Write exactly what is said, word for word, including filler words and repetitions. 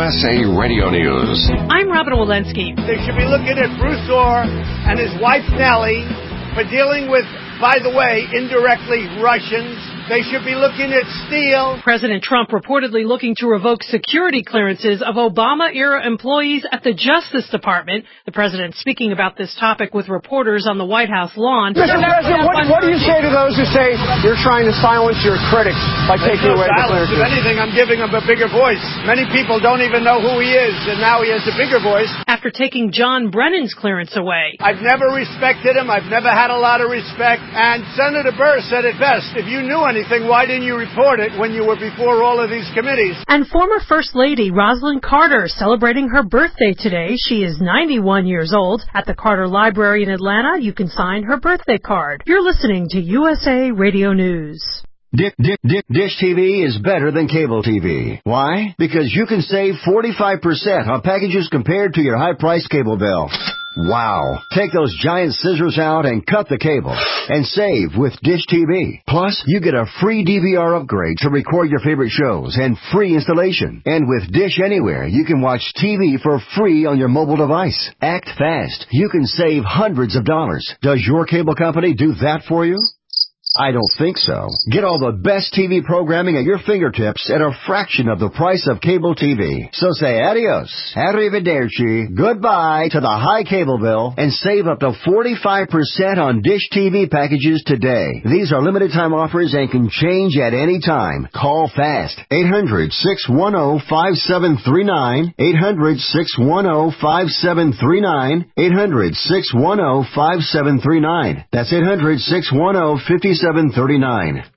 S A Radio News. I'm Robin Walensky. They should be looking at Bruce Orr and his wife Nellie for dealing with, by the way, indirectly Russians. They should be looking at Steele. President Trump reportedly looking to revoke security clearances of Obama-era employees at the Justice Department. The president speaking about this topic with reporters on the White House lawn. Mister President, what, what do you say to those who say you're trying to silence your critics by taking no away the clearances? If anything, I'm giving him a bigger voice. Many people don't even know who he is, and now he has a bigger voice. After taking John Brennan's clearance away. I've never respected him. I've never had a lot of respect. And Senator Burr said it best. If you knew anything, why didn't you report it when you were before all of these committees? And former First Lady Rosalynn Carter celebrating her birthday today. She is ninety-one years old. At the Carter Library in Atlanta, you can sign her birthday card. You're listening to U S A Radio News. Dick, Dick, Dick, Dish T V is better than cable T V. Why? Because you can save forty-five percent on packages compared to your high-priced cable bill. Wow. Take those giant scissors out and cut the cable and save with Dish T V. Plus, you get a free D V R upgrade to record your favorite shows and free installation. And with Dish Anywhere, you can watch T V for free on your mobile device. Act fast. You can save hundreds of dollars. Does your cable company do that for you? I don't think so. Get all the best T V programming at your fingertips at a fraction of the price of cable T V. So say adios, arrivederci, goodbye to the high cable bill and save up to forty-five percent on Dish T V packages today. These are limited time offers and can change at any time. Call fast. eight hundred, six one zero, five seven three nine. eight hundred, six one zero, five seven three nine. eight hundred, six one zero, five seven three nine. That's eight hundred, six one zero, five seven three nine.